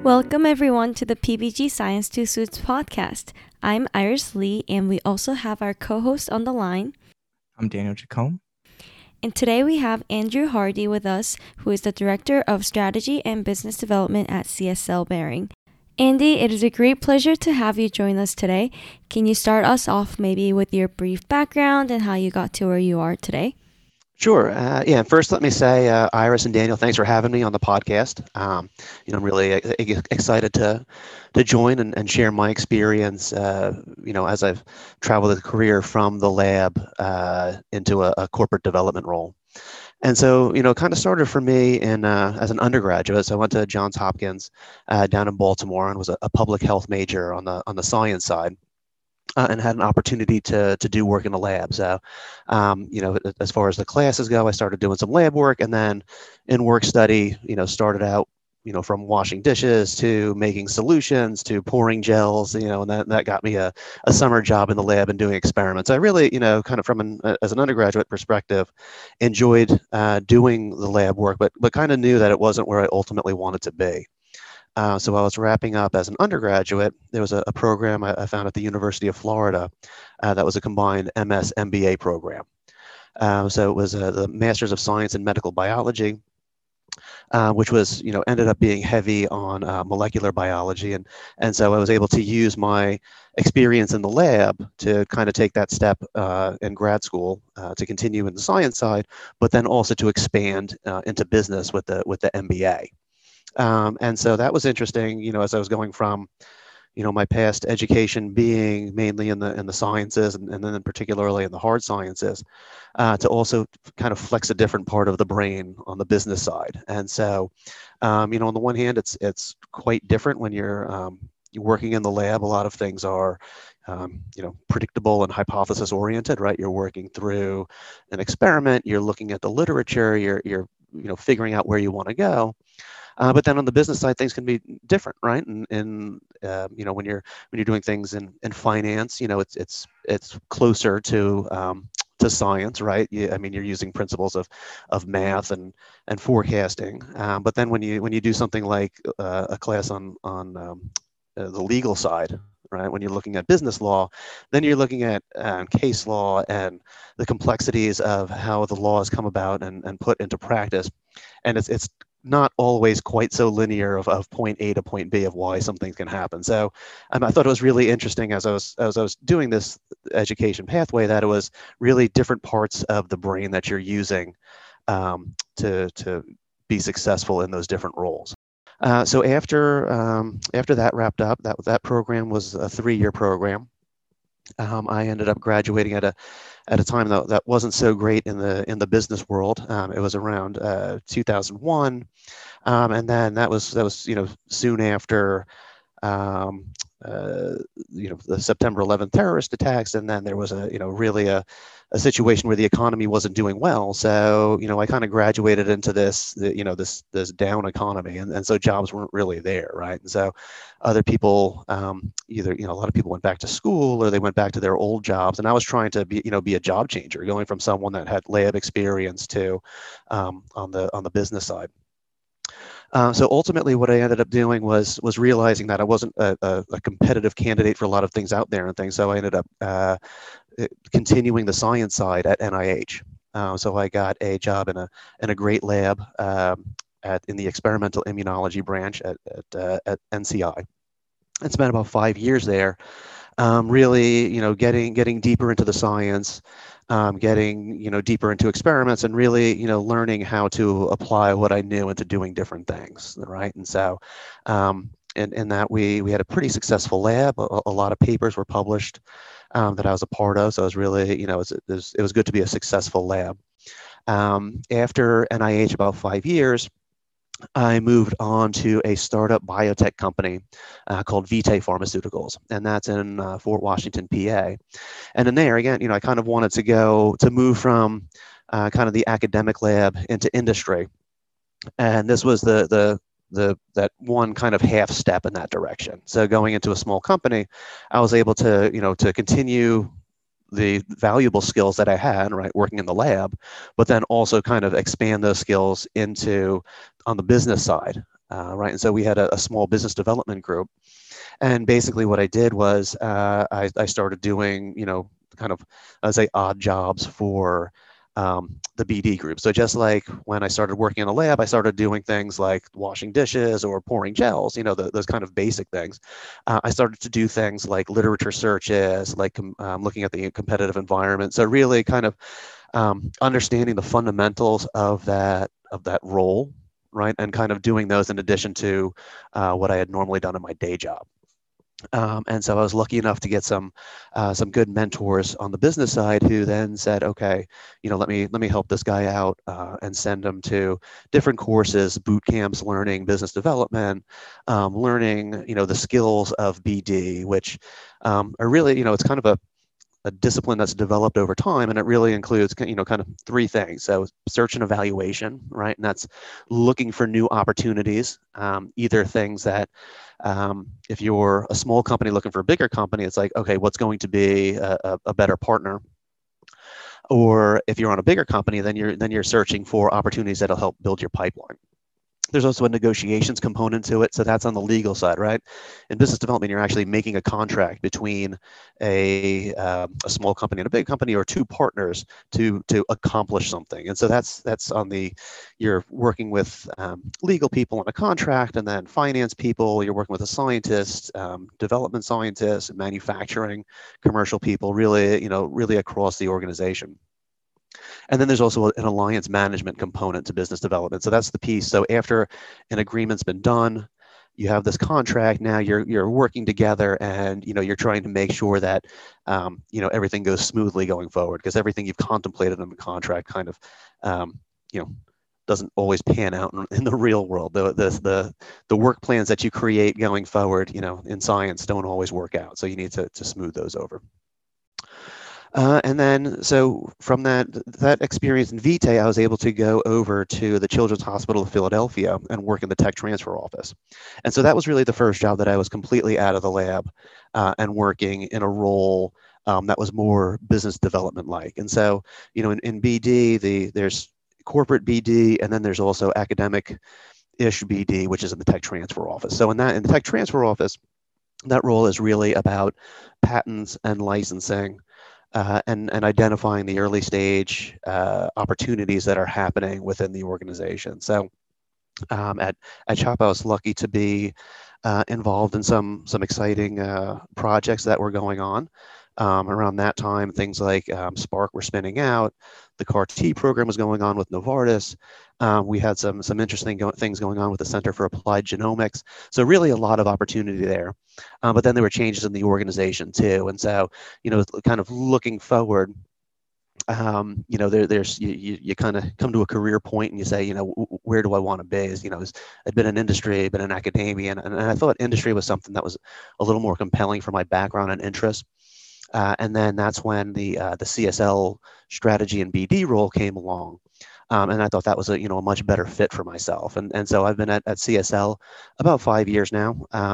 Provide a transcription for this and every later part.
Welcome everyone to the PBG Science to Suits podcast. I'm Iris Lee, and we also have our co-host on the line. I'm Daniel Jacome. And today we have Andrew Hardy with us, who is the Director of Strategy and Business Development at CSL Behring. Andy, it is a great pleasure to have you join us today. Can you start us off maybe with your brief background and how you got to where you are today? Sure. First, let me say, Iris and Daniel, thanks for having me on the podcast. I'm really excited to join and share my experience, as I've traveled a career from the lab into a corporate development role. And so, kind of started for me as an undergraduate. So I went to Johns Hopkins down in Baltimore and was a public health major on the science side. And had an opportunity to do work in the lab. So, as far as the classes go, I started doing some lab work, and then in work study, started out, from washing dishes to making solutions to pouring gels, and that got me a summer job in the lab and doing experiments. I really, kind of from as an undergraduate perspective, enjoyed doing the lab work, but kind of knew that it wasn't where I ultimately wanted to be. So while I was wrapping up as an undergraduate, there was a program I found at the University of Florida that was a combined MS MBA program. So it was the Masters of Science in Medical Biology, which was, ended up being heavy on molecular biology. And so I was able to use my experience in the lab to kind of take that step in grad school to continue in the science side, but then also to expand into business with the MBA. And so that was interesting, as I was going from, my past education being mainly in the sciences and then particularly in the hard sciences, to also kind of flex a different part of the brain on the business side. And so, on the one hand, it's quite different when you're working in the lab. A lot of things are, predictable and hypothesis oriented, right? You're working through an experiment, you're looking at the literature, you're figuring out where you want to go. But then on the business side, things can be different, right? And when you're doing things in finance, it's closer to science, right? You're using principles of math and forecasting. But then when you do something like a class on the legal side, right? When you're looking at business law, then you're looking at case law and the complexities of how the laws come about and put into practice. And it's not always quite so linear of point A to point B of why something can happen. So I thought it was really interesting as I was doing this education pathway that it was really different parts of the brain that you're using to be successful in those different roles. So after that wrapped up, that program was a 3-year program. I ended up graduating at a time that wasn't so great in the business world. It was around 2001, and then that was soon after the September 11th terrorist attacks, and then there was really a situation where the economy wasn't doing well. So I kind of graduated into this down economy, and so jobs weren't really there, right? And so other people either a lot of people went back to school or they went back to their old jobs, and I was trying to be a job changer, going from someone that had lab experience to on the business side. So ultimately, what I ended up doing was realizing that I wasn't a competitive candidate for a lot of things out there and things. So I ended up continuing the science side at NIH. So I got a job in a great lab in the experimental immunology branch at NCI, and spent about 5 years there. Really, getting deeper into the science, getting deeper into experiments, and really learning how to apply what I knew into doing different things, right? And so in that we had a pretty successful lab. A lot of papers were published that I was a part of, so it was really it was good to be a successful lab. After NIH, about 5 years, I moved on to a startup biotech company called Vitae Pharmaceuticals, and that's in Fort Washington, PA. And in there, again, I kind of wanted to move from kind of the academic lab into industry, and this was that one kind of half step in that direction. So going into a small company, I was able to to continue the valuable skills that I had, right, working in the lab, but then also kind of expand those skills into on the business side. right? And so we had a small business development group. And basically what I did was I started doing, kind of, I would say, odd jobs for the BD group. So just like when I started working in a lab, I started doing things like washing dishes or pouring gels, those kind of basic things. I started to do things like literature searches, like looking at the competitive environment. So really kind of understanding the fundamentals of that role, right? And kind of doing those in addition to what I had normally done in my day job. And so I was lucky enough to get some good mentors on the business side who then said, okay, let me help this guy out and send him to different courses, boot camps, learning business development, learning the skills of BD, which are really it's kind of a discipline that's developed over time, and it really includes kind of three things. So search and evaluation, right? And that's looking for new opportunities, either things that if you're a small company looking for a bigger company, it's like, okay, what's going to be a better partner? Or if you're on a bigger company, then you're searching for opportunities that'll help build your pipeline. There's also a negotiations component to it. So that's on the legal side, right? In business development, you're actually making a contract between a small company and a big company, or two partners to accomplish something. And so that's on you're working with legal people on a contract, and then finance people, you're working with a scientist, development scientists, manufacturing, commercial people, really across the organization. And then there's also an alliance management component to business development. So that's the piece. So after an agreement's been done, you have this contract. Now you're working together, and you're trying to make sure that everything goes smoothly going forward, because everything you've contemplated in the contract kind of doesn't always pan out in the real world. The work plans that you create going forward, in science, don't always work out. So you need to smooth those over. And then, so from that experience in Vitae, I was able to go over to the Children's Hospital of Philadelphia and work in the tech transfer office. And so that was really the first job that I was completely out of the lab and working in a role that was more business development-like. And so, in BD, there's corporate BD, and then there's also academic-ish BD, which is in the tech transfer office. So in the tech transfer office, that role is really about patents and licensing. And identifying the early stage opportunities that are happening within the organization. So at CHOP, I was lucky to be involved in some exciting projects that were going on. Around that time, things like Spark were spinning out. The CAR-T program was going on with Novartis. We had some interesting things going on with the Center for Applied Genomics. So really a lot of opportunity there. But then there were changes in the organization too. And so, kind of looking forward, there's you kind of come to a career point and you say, where do I want to be? I'd been in industry, been in academia, and I thought industry was something that was a little more compelling for my background and interest. And then that's when the CSL strategy and BD role came along. And I thought that was a much better fit for myself. And so I've been at CSL about 5 years now,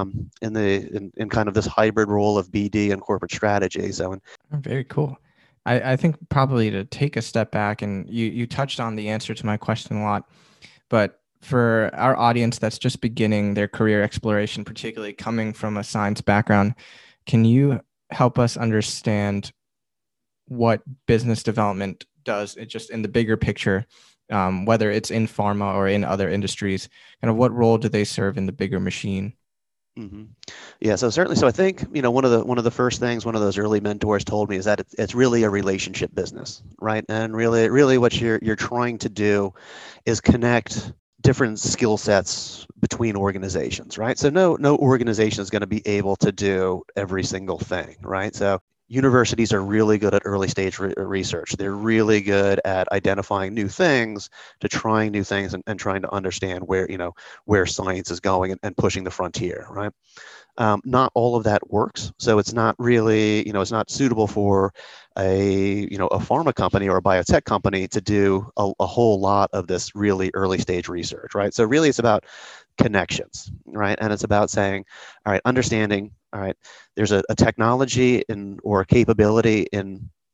in kind of this hybrid role of BD and corporate strategy. So Very cool. I think probably to take a step back, and you touched on the answer to my question a lot, but for our audience that's just beginning their career exploration, particularly coming from a science background, can you help us understand what business development does, just in the bigger picture, whether it's in pharma or in other industries, kind of what role do they serve in the bigger machine? Mm-hmm. Yeah, so certainly. So I think one of the first things one of those early mentors told me is that it's really a relationship business, right? And really, what you're trying to do is connect different skill sets between organizations, right? So no organization is going to be able to do every single thing, right? So universities are really good at early stage research. They're really good at identifying new things, to trying new things, and trying to understand where science is going and pushing the frontier, right? Not all of that works. So it's not really, it's not suitable for a pharma company or a biotech company to do a whole lot of this really early stage research, right? So really it's about connections, right? And it's about saying, all right, understanding, all right, there's a technology or a capability in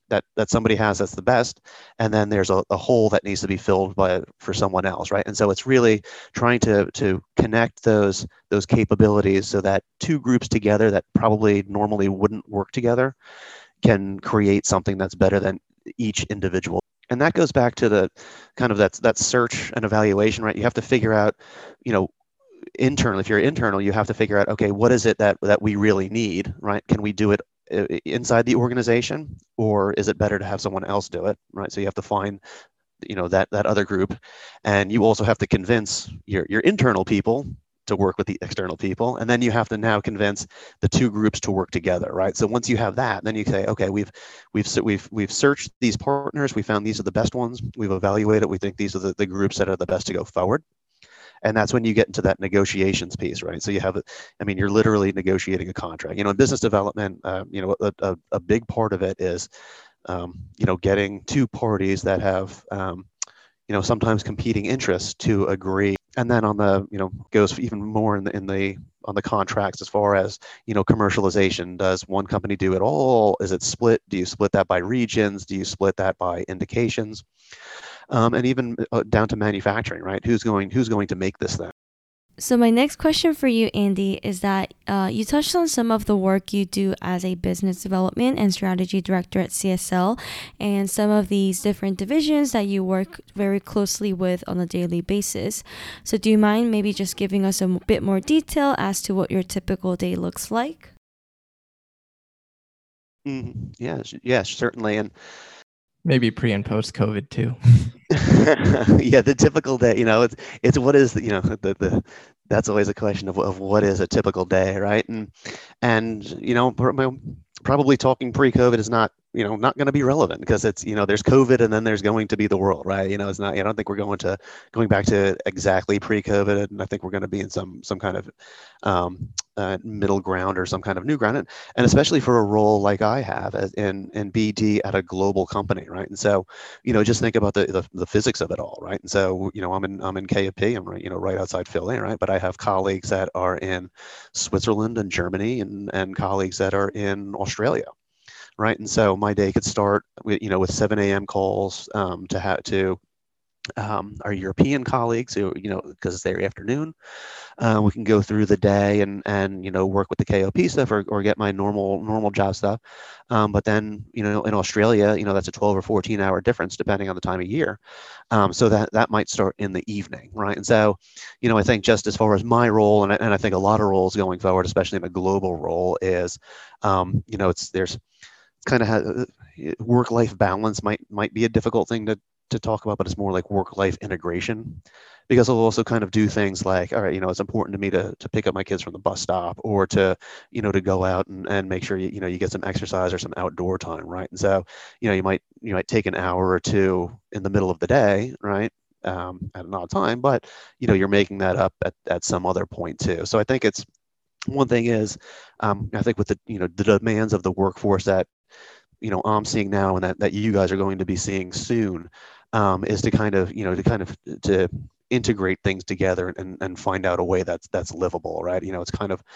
that somebody has that's the best, and then there's a hole that needs to be filled for someone else, right? And so it's really trying to connect those capabilities so that two groups together that probably normally wouldn't work together can create something that's better than each individual. And that goes back to the kind of that search and evaluation, right? You have to figure out, internal. If you're internal, you have to figure out, okay, what is it that we really need, right? Can we do it inside the organization, or is it better to have someone else do it, right? So you have to find, that other group, and you also have to convince your internal people to work with the external people, and then you have to now convince the two groups to work together, right? So once you have that, then you say, okay, we've searched these partners, we found these are the best ones, we've evaluated, we think these are the groups that are the best to go forward. And that's when you get into that negotiations piece, right? So you have, you're literally negotiating a contract. In business development, a big part of it is, getting two parties that have, sometimes competing interests to agree. And then on the, goes even more on the contracts as far as, commercialization. Does one company do it all? Is it split? Do you split that by regions? Do you split that by indications? And even down to manufacturing, right? Who's going to make this thing? So my next question for you, Andy, is that you touched on some of the work you do as a business development and strategy director at CSL, and some of these different divisions that you work very closely with on a daily basis. So do you mind maybe just giving us a bit more detail as to what your typical day looks like? Mm-hmm. Yes, certainly. And maybe pre and post COVID too. Yeah, the typical day, it's what is the that's always a question of what is a typical day, right? And probably talking pre-COVID is not going to be relevant, because it's there's COVID and then there's going to be the world, right? It's not. I don't think we're going back to exactly pre-COVID, and I think we're going to be in some kind of middle ground or some kind of new ground, and especially for a role like I have in BD at a global company, right? And so just think about the physics of it all, right? And so I'm in KFP, I'm right outside Philly, right? But I have colleagues that are in Switzerland and Germany, and colleagues that are in Australia, right? And so my day could start with 7 a.m. calls to our European colleagues, who because it's their afternoon. We can go through the day and work with the KOP stuff, or get my normal job stuff. But then in Australia, that's a 12 or 14 hour difference depending on the time of year. So that might start in the evening, right? And so I think just as far as my role, and I think a lot of roles going forward, especially in a global role, is there's kind of work-life balance might be a difficult thing to talk about, but it's more like work-life integration, because I'll also kind of do things like, all right, it's important to me to pick up my kids from the bus stop, or to go out and make sure you get some exercise or some outdoor time, right? And so you might take an hour or two in the middle of the day, right, at an odd time, but you're making that up at some other point too. So I think it's one thing is, I think with the demands of the workforce that I'm seeing now, and that you guys are going to be seeing soon, is to kind of to integrate things together and find out a way that's livable, right? It's kind of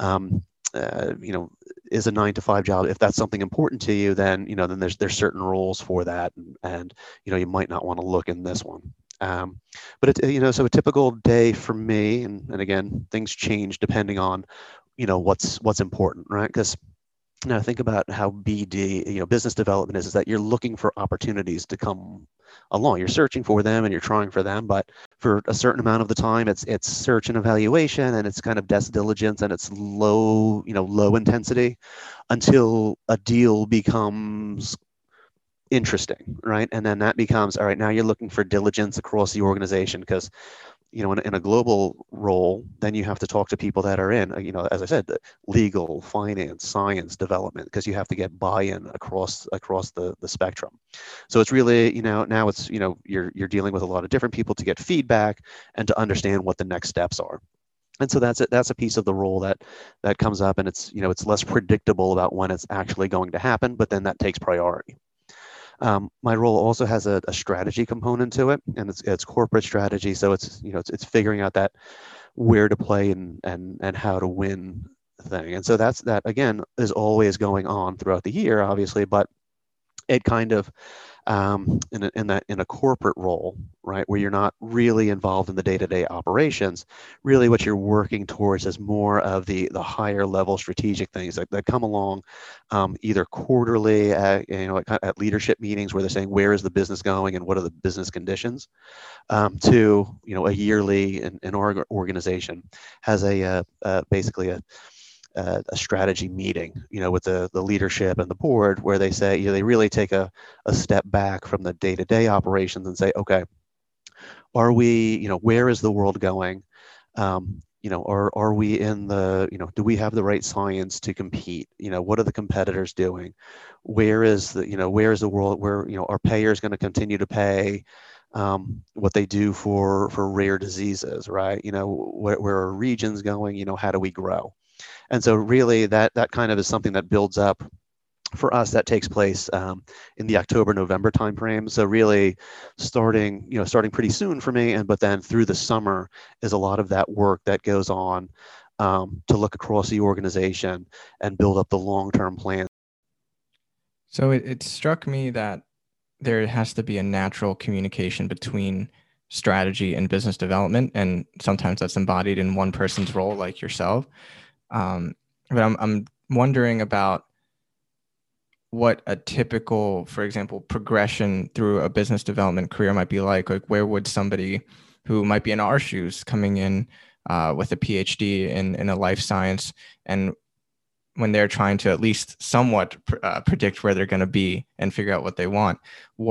is a 9 to 5 job. If that's something important to you, then then there's certain roles for that, and you might not want to look in this one. But so a typical day for me, and again, things change depending on what's important, right? Because now think about how BD, business development is that you're looking for opportunities to come along. You're searching for them and you're trying for them, but for a certain amount of the time, it's search and evaluation, and it's kind of desk diligence, and it's low intensity until a deal becomes interesting, right? And then that becomes, all right, now you're looking for diligence across the organization, because in a global role, then you have to talk to people that are in, as I said, the legal, finance, science, development, because you have to get buy-in across the spectrum. So it's really, now it's, you're dealing with a lot of different people to get feedback and to understand what the next steps are. And so that's a piece of the role that comes up, and it's, it's less predictable about when it's actually going to happen, but then that takes priority. My role also has a strategy component to it, and it's corporate strategy. So it's it's figuring out that where to play and how to win thing. And so that again is always going on throughout the year, obviously. But it kind of in a corporate role, right, where you're not really involved in the day-to-day operations, really what you're working towards is more of the higher level strategic things that come along, either quarterly at leadership meetings where they're saying where is the business going and what are the business conditions, to a yearly in our organization has basically a strategy meeting, with the leadership and the board, where they say, they really take a step back from the day-to-day operations and say, okay, are we, where is the world going? Are we in the, do we have the right science to compete? What are the competitors doing? Where is the world, where, are payers going to continue to pay what they do for rare diseases, right? Where are regions going? How do we grow? And so really that kind of is something that builds up for us. That takes place in the October-November timeframe. So really starting pretty soon for me, but then through the summer is a lot of that work that goes on to look across the organization and build up the long-term plan. So it struck me that there has to be a natural communication between strategy and business development, and sometimes that's embodied in one person's role, like yourself. But I'm wondering about what a typical, for example, progression through a business development career might be like. Like, where would somebody who might be in our shoes coming in with a PhD in a life science, and when they're trying to at least somewhat predict where they're going to be and figure out what they want,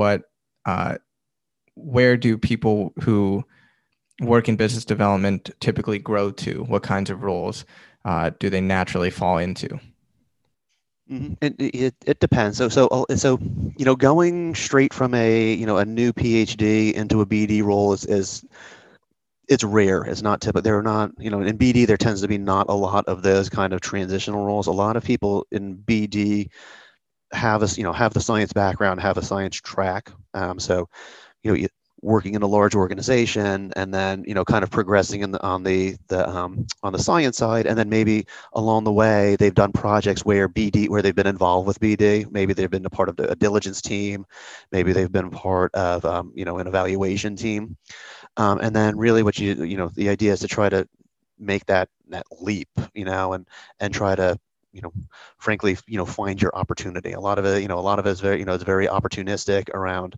where do people who work in business development typically grow to? What kinds of roles do they naturally fall into? Mm-hmm. It depends. So going straight from a new PhD into a BD role is it's rare. It's not typical. There are not, in BD, there tends to be not a lot of those kind of transitional roles. A lot of people in BD have the science background, have a science track. So working in a large organization, and then kind of progressing on the science side, and then maybe along the way they've done projects where they've been involved with BD. Maybe they've been a part of a diligence team, maybe they've been part of an evaluation team, and then really what the idea is to try to make that leap, and try to frankly find your opportunity. A lot of it is very it's very opportunistic around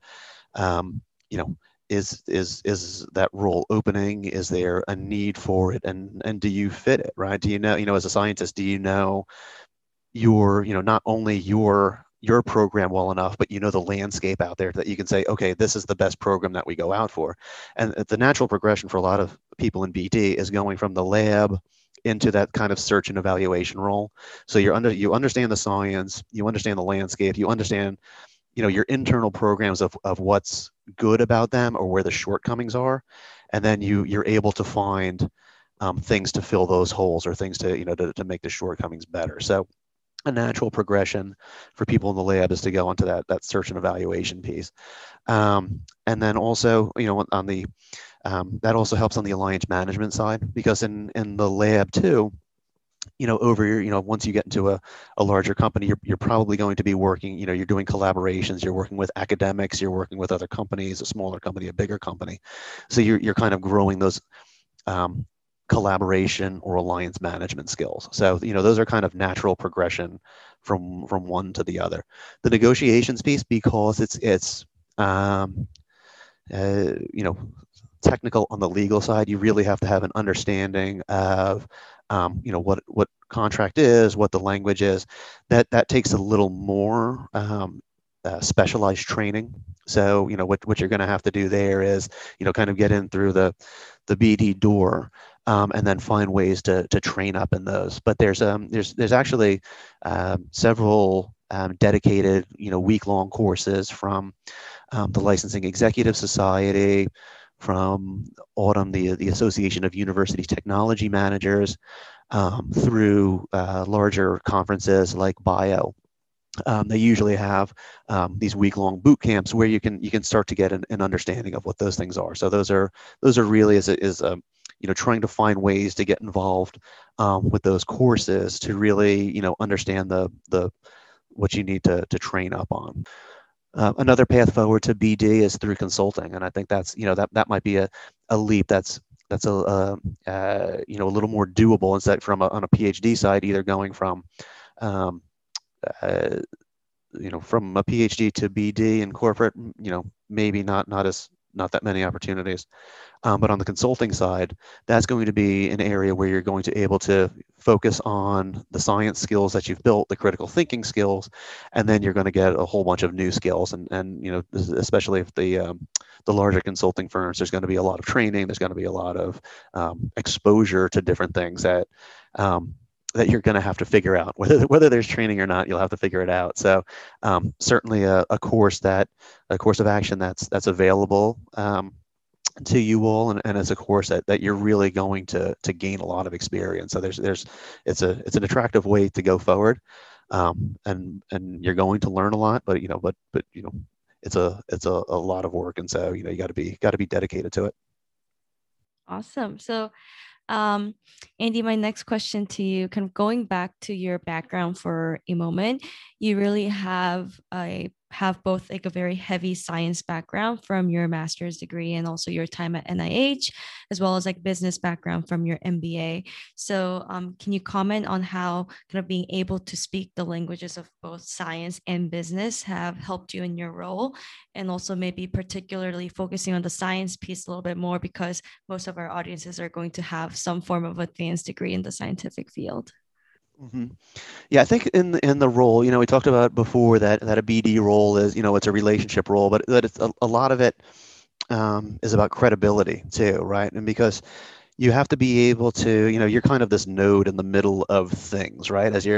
is that role opening? Is there a need for it? And do you fit it, right? Do as a scientist, do you know your, not only your program well enough, but the landscape out there that you can say, okay, this is the best program that we go out for. And the natural progression for a lot of people in BD is going from the lab into that kind of search and evaluation role. So you understand the science, you understand the landscape, you understand your internal programs of what's good about them or where the shortcomings are, and then you're able to find things to fill those holes, or things to make the shortcomings better. So a natural progression for people in the lab is to go onto that search and evaluation piece, and then also on the that also helps on the alliance management side, because in the lab too, once you get into a larger company, you're probably going to be working, you're doing collaborations, you're working with academics, you're working with other companies, a smaller company, a bigger company. So you're kind of growing those collaboration or alliance management skills. So, those are kind of natural progression from one to the other. The negotiations piece, because it's technical on the legal side, you really have to have an understanding of what contract is, what the language is. That takes a little more specialized training. So what you're going to have to do there is kind of get in through the BD door, and then find ways to train up in those. But there's actually several dedicated week-long courses from the Licensing Executive Society, from Autumn, the Association of University Technology Managers, through larger conferences like BIO. They usually have these week-long boot camps where you can start to get an understanding of what those things are. So those are really trying to find ways to get involved with those courses to really understand the what you need to train up on. Another path forward to BD is through consulting, and I think that's that might be a leap that's a little more doable instead from on a PhD side, either going from um, uh, from a PhD to BD in corporate, maybe not that many opportunities. But on the consulting side, that's going to be an area where you're going to be able to focus on the science skills that you've built, the critical thinking skills, and then you're going to get a whole bunch of new skills. And especially if the larger consulting firms, there's going to be a lot of training. There's going to be a lot of exposure to different things um, that you're going to have to figure out. Whether there's training or not, you'll have to figure it out. So certainly a course of action that's available to you all, and it's a course that you're really going to gain a lot of experience. So it's an attractive way to go forward, and you're going to learn a lot, but it's a lot of work, and so you got to be dedicated to it. Awesome. So Andy, my next question to you, kind of going back to your background for a moment, you really have both like a very heavy science background from your master's degree and also your time at NIH, as well as like business background from your MBA. So can you comment on how kind of being able to speak the languages of both science and business have helped you in your role? And also maybe particularly focusing on the science piece a little bit more, because most of our audiences are going to have some form of advanced degree in the scientific field. Mm-hmm. Yeah, I think in the role, we talked about before that a BD role is, it's a relationship role, but that it's a lot of it is about credibility too, right? And because you have to be able to, you're kind of this node in the middle of things, right? As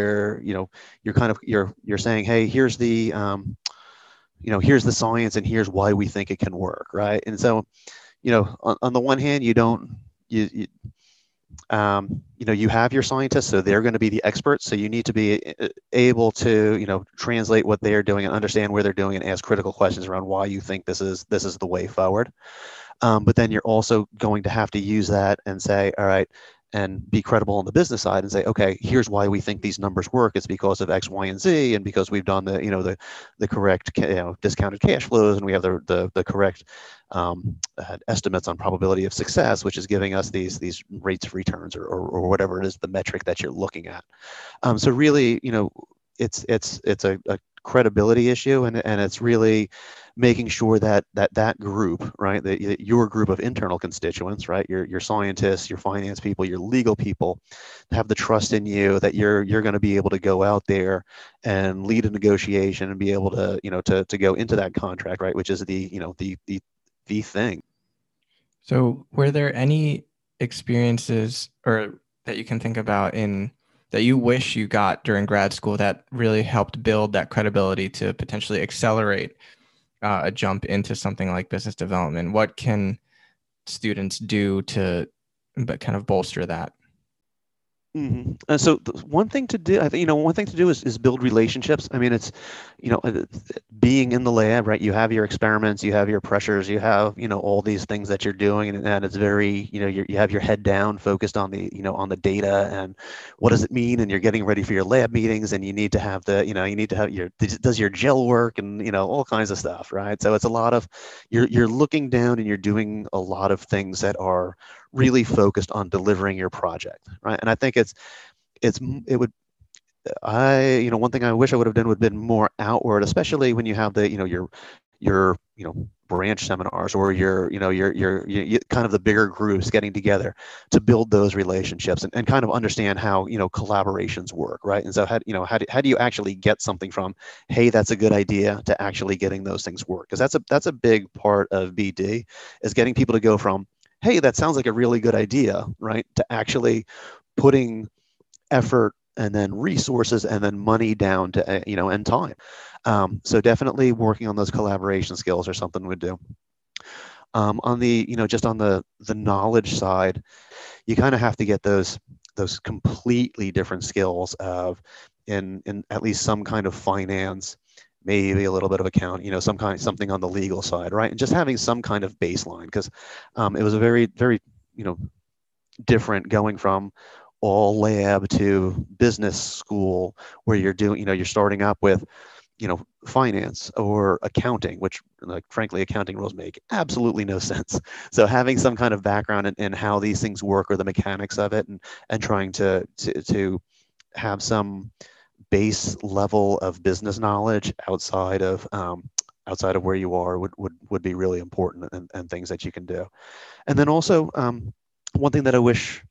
you're saying, hey, here's here's the science and here's why we think it can work, right? And so, on the one hand, you have your scientists, so they're going to be the experts. So you need to be able to, translate what they're doing and understand where they're doing and ask critical questions around why you think this is the way forward. But then you're also going to have to use that and say, all right, and be credible on the business side and say, okay, here's why we think these numbers work. It's because of X, Y, and Z, and because we've done the correct discounted cash flows, and we have the correct estimates on probability of success, which is giving us these rates of returns or whatever it is, the metric that you're looking at. So really, it's a credibility issue, and it's really making sure that group, right, that your group of internal constituents, right, your scientists, your finance people, your legal people, have the trust in you that you're going to be able to go out there and lead a negotiation and be able to to go into that contract, right, which is the thing. So were there any experiences or that you can think about that you wish you got during grad school that really helped build that credibility to potentially accelerate a jump into something like business development? What can students do to kind of bolster that? Mm-hmm. So one thing to do, I think, one thing to do is build relationships. I mean, it's, being in the lab, right? You have your experiments, you have your pressures, you have, all these things that you're doing, and it's very, you have your head down, focused on the, on the data and what does it mean, and you're getting ready for your lab meetings, and you need to have does your gel work, and all kinds of stuff, right? So it's a lot of, you're looking down and you're doing a lot of things that are really focused on delivering your project, right? And I think one thing I wish I would have done would have been more outward, especially when you have your branch seminars, or your kind of the bigger groups getting together to build those relationships and kind of understand how collaborations work, right? And so how do you actually get something from, hey, that's a good idea, to actually getting those things work? Because that's a big part of BD, is getting people to go from, hey, that sounds like a really good idea, right, to actually putting effort and then resources and then money down to and time. So definitely working on those collaboration skills are something we'd do. On the just on the knowledge side, you kind of have to get those completely different skills of in at least some kind of finance, maybe a little bit of account, something on the legal side, right? And just having some kind of baseline, because it was a very, very, different going from all lab to business school, where you're doing, you're starting up with, finance or accounting, which, like, frankly, accounting roles make absolutely no sense. So having some kind of background in how these things work or the mechanics of it, and trying to have some base level of business knowledge outside of where you are would be really important, and things that you can do. And then also, one thing that I wish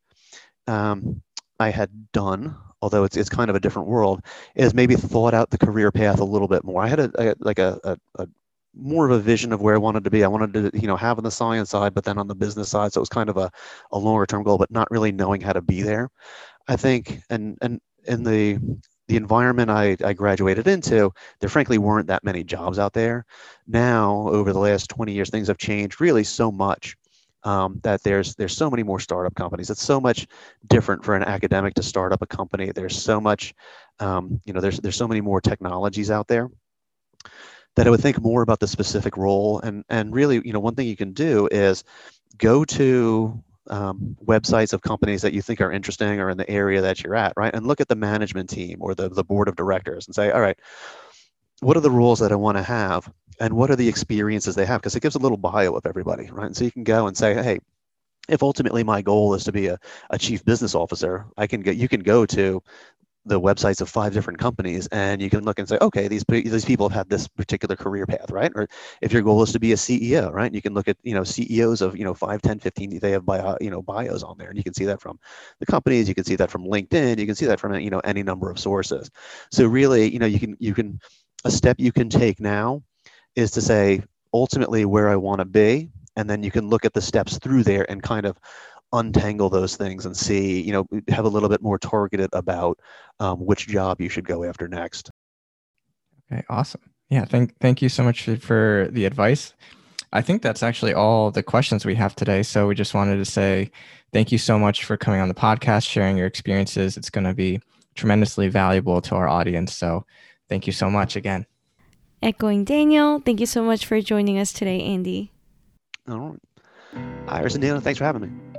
I had done, although it's kind of a different world, is maybe thought out the career path a little bit more. I had a more of a vision of where I wanted to be. I wanted to, have on the science side, but then on the business side. So it was kind of a longer term goal, but not really knowing how to be there. I think, and in the environment I graduated into, there frankly weren't that many jobs out there. Now, over the last 20 years, things have changed really so much, that there's so many more startup companies. It's so much different for an academic to start up a company. There's so much, there's so many more technologies out there, that I would think more about the specific role. And really, one thing you can do is go to websites of companies that you think are interesting or in the area that you're at, right? And look at the management team or the board of directors and say, all right, what are the roles that I want to have, and what are the experiences they have? Because it gives a little bio of everybody, right? And so you can go and say, hey, if ultimately my goal is to be a chief business officer, you can go to the websites of 5 different companies, and you can look and say, okay, these people have had this particular career path, right? Or if your goal is to be a CEO, right, you can look at, CEOs of, 5, 10, 15, they have bios on there, and you can see that from the companies, you can see that from LinkedIn, you can see that from, any number of sources. So really, you can a step you can take now is to say, ultimately, where I want to be, and then you can look at the steps through there and kind of untangle those things and see, have a little bit more targeted about which job you should go after next. Okay, awesome. Yeah, thank you so much for the advice. I think that's actually all the questions we have today. So we just wanted to say thank you so much for coming on the podcast, sharing your experiences. It's going to be tremendously valuable to our audience. So thank you so much again. Echoing Daniel, thank you so much for joining us today, Andy. All right. Iris and Daniel, thanks for having me.